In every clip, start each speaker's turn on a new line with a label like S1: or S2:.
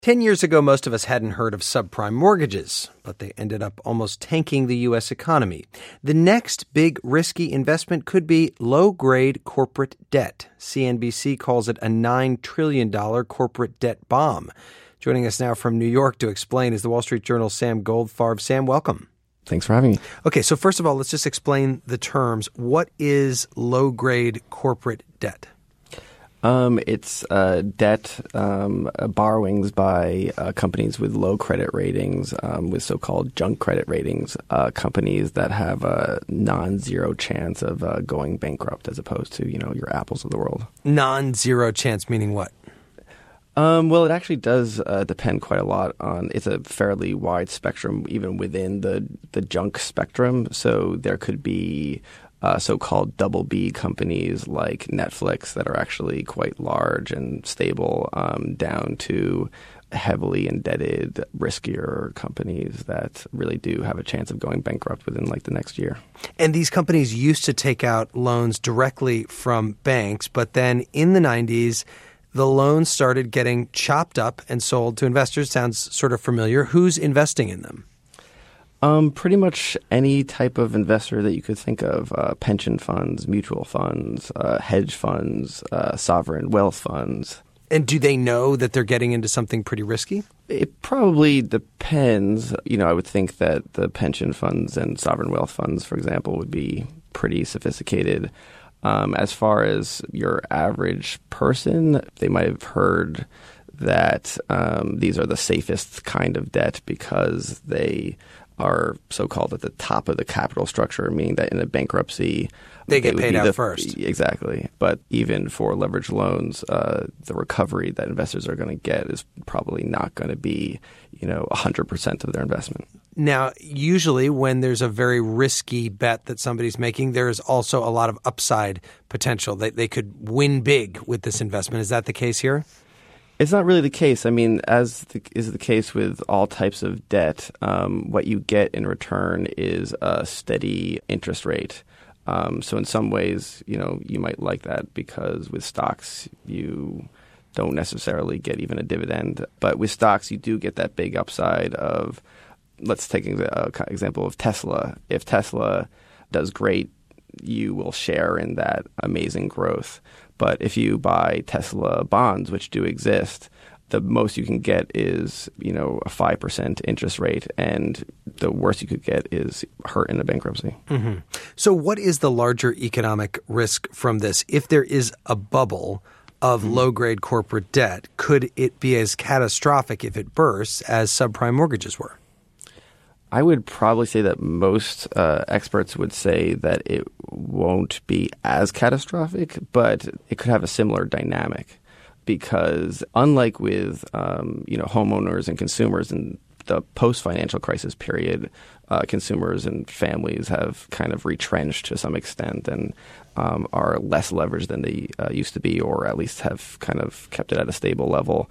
S1: 10 years ago, most of us hadn't heard of subprime mortgages, but they ended up almost tanking the U.S. economy. The next big risky investment could be low-grade corporate debt. CNBC calls it a $9 trillion corporate debt bomb. Joining us now from New York to explain is the Wall Street Journal's Sam Goldfarb. Sam, welcome.
S2: Thanks for having me.
S1: Okay, so first of all, let's just explain the terms. What is low-grade corporate debt?
S2: It's debt borrowings by companies with low credit ratings, with so-called junk credit ratings, companies that have a non-zero chance of going bankrupt as opposed to, your Apples of the world.
S1: Non-zero chance meaning what?
S2: Well, it actually does depend quite a lot on – it's a fairly wide spectrum even within the junk spectrum. So there could be so-called double B companies like Netflix that are actually quite large and stable, down to heavily indebted, riskier companies that really do have a chance of going bankrupt within the next year.
S1: And these companies used to take out loans directly from banks, but then in the 90s – the loans started getting chopped up and sold to investors. Sounds sort of familiar. Who's investing in them?
S2: Pretty much any type of investor that you could think of. Pension funds, mutual funds, hedge funds, sovereign wealth funds.
S1: And do they know that they're getting into something pretty risky?
S2: It probably depends. I would think that the pension funds and sovereign wealth funds, for example, would be pretty sophisticated. As far as your average person, they might have heard that these are the safest kind of debt because they are so-called at the top of the capital structure, meaning that in a bankruptcy
S1: they get paid out first.
S2: Exactly. But even for leveraged loans, the recovery that investors are going to get is probably not going to be 100% of their investment.
S1: Now, usually when there's a very risky bet that somebody's making, there is also a lot of upside potential. They could win big with this investment. Is that the case here?
S2: It's not really the case. I mean, as is the case with all types of debt, what you get in return is a steady interest rate. So in some ways, you might like that because with stocks, you don't necessarily get even a dividend. But with stocks, you do get that big upside of – let's take an example of Tesla. If Tesla does great, you will share in that amazing growth. But if you buy Tesla bonds, which do exist, the most you can get is, a 5% interest rate. And the worst you could get is hurt in a bankruptcy.
S1: Mm-hmm. So what is the larger economic risk from this? If there is a bubble of low-grade corporate debt, could it be as catastrophic if it bursts as subprime mortgages were?
S2: I would probably say that most experts would say that it won't be as catastrophic, but it could have a similar dynamic because unlike with homeowners and consumers in the post-financial crisis period, consumers and families have kind of retrenched to some extent and are less leveraged than they used to be, or at least have kind of kept it at a stable level.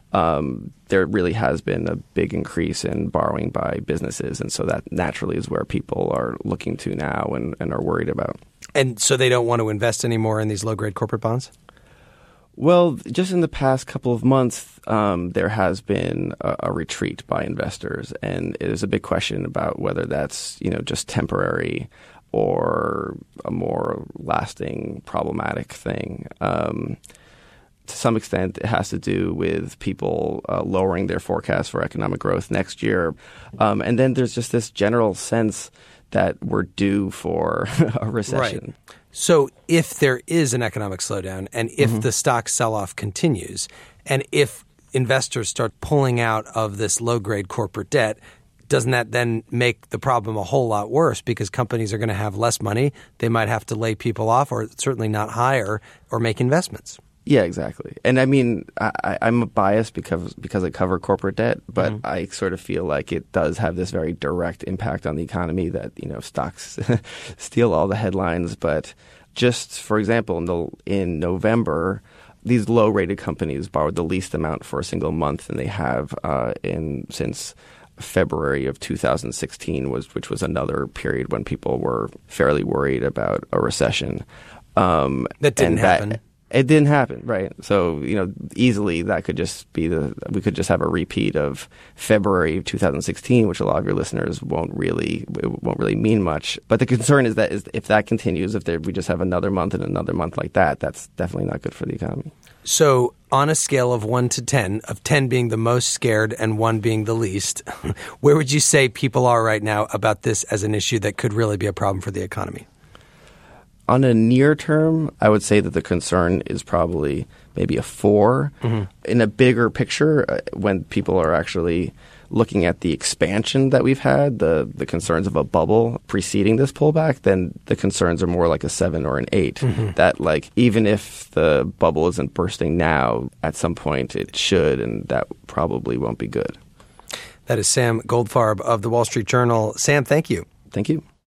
S2: There really has been a big increase in borrowing by businesses. And so that naturally is where people are looking to now and are worried about.
S1: And so they don't want to invest anymore in these low-grade corporate bonds?
S2: Well, just in the past couple of months, there has been a retreat by investors. And it is a big question about whether that's, just temporary or a more lasting problematic thing. To some extent, it has to do with people lowering their forecast for economic growth next year. And then there's just this general sense that we're due for a recession.
S1: Right. So if there is an economic slowdown and if the stock sell-off continues and if investors start pulling out of this low-grade corporate debt, doesn't that then make the problem a whole lot worse because companies are going to have less money? They might have to lay people off or certainly not hire or make investments.
S2: Yeah, exactly. And I mean, I'm biased because I cover corporate debt, but I sort of feel like it does have this very direct impact on the economy that, stocks steal all the headlines. But just, for example, in November, these low-rated companies borrowed the least amount for a single month than they have since February of 2016, which was another period when people were fairly worried about a recession.
S1: That didn't happen.
S2: It didn't happen, right? So, easily that could just be we could just have a repeat of February 2016, which a lot of your listeners won't really mean much. But the concern is that if that continues, we just have another month and another month like that, that's definitely not good for the economy.
S1: So on a scale of 1 to 10, of 10 being the most scared and 1 being the least, where would you say people are right now about this as an issue that could really be a problem for the economy?
S2: On a near term, I would say that the concern is probably maybe a 4. Mm-hmm. In a bigger picture, when people are actually looking at the expansion that we've had, the concerns of a bubble preceding this pullback, then the concerns are more like a 7 or an 8. Mm-hmm. That even if the bubble isn't bursting now, at some point it should, and that probably won't be good.
S1: That is Sam Goldfarb of The Wall Street Journal. Sam, thank you.
S2: Thank you.